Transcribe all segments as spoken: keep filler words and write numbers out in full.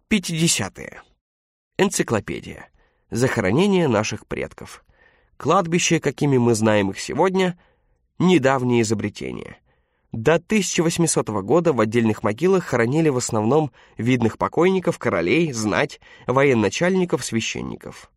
пятидесятые. Энциклопедия. Захоронение наших предков. Кладбища, какими мы знаем их сегодня, недавнее изобретение. До тысяча восьмисотого года в отдельных могилах хоронили в основном видных покойников, королей, знать, военачальников, священников.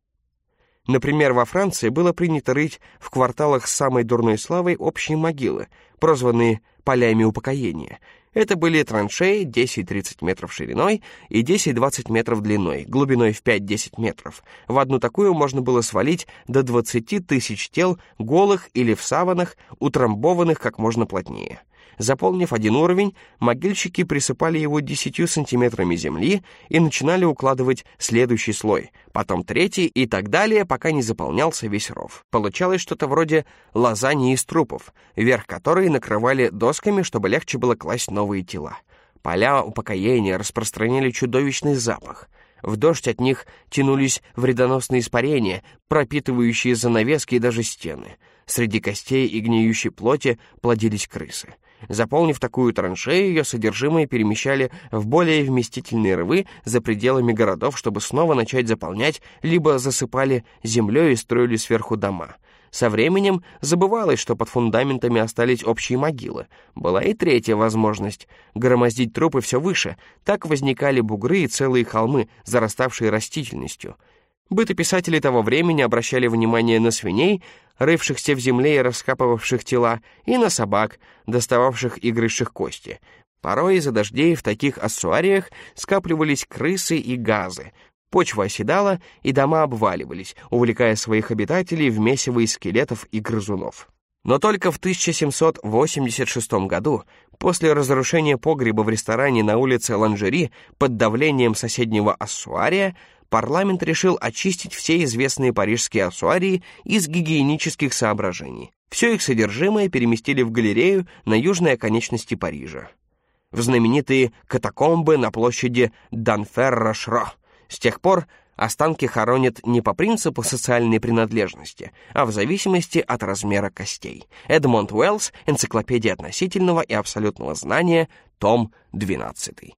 Например, во Франции было принято рыть в кварталах с самой дурной славой общие могилы, прозванные полями упокоения. Это были траншеи десять-тридцать метров шириной и десять-двадцать метров длиной, глубиной в пять-десять метров. В одну такую можно было свалить до двадцати тысяч тел, голых или в саванах, утрамбованных как можно плотнее. Заполнив один уровень, могильщики присыпали его десятью сантиметрами земли и начинали укладывать следующий слой, потом третий и так далее, пока не заполнялся весь ров. Получалось что-то вроде лазаньи из трупов, верх которой накрывали досками, чтобы легче было класть новые тела. Поля упокоения распространяли чудовищный запах. В дождь от них тянулись вредоносные испарения, пропитывающие занавески и даже стены. Среди костей и гниющей плоти плодились крысы. Заполнив такую траншею, ее содержимое перемещали в более вместительные рвы за пределами городов, чтобы снова начать заполнять, либо засыпали землей и строили сверху дома. Со временем забывалось, что под фундаментами остались общие могилы. Была и третья возможность — громоздить трупы все выше. Так возникали бугры и целые холмы, зараставшие растительностью. Бытописатели того времени обращали внимание на свиней, рывшихся в земле и раскапывавших тела, и на собак, достававших и грызших кости. Порой из-за дождей в таких ассуариях скапливались крысы и газы. Почва оседала, и дома обваливались, увлекая своих обитателей в месиво из скелетов и грызунов. Но только в тысяча семьсот восемьдесят шестом году, после разрушения погреба в ресторане на улице Ланжери под давлением соседнего ассуария, парламент решил очистить все известные парижские ассуарии из гигиенических соображений. Все их содержимое переместили в галерею на южной оконечности Парижа, в знаменитые катакомбы на площади Данфер-Рошро. С тех пор останки хоронят не по принципу социальной принадлежности, а в зависимости от размера костей. Эдмонд Уэллс, «Энциклопедия относительного и абсолютного знания», том двенадцатый.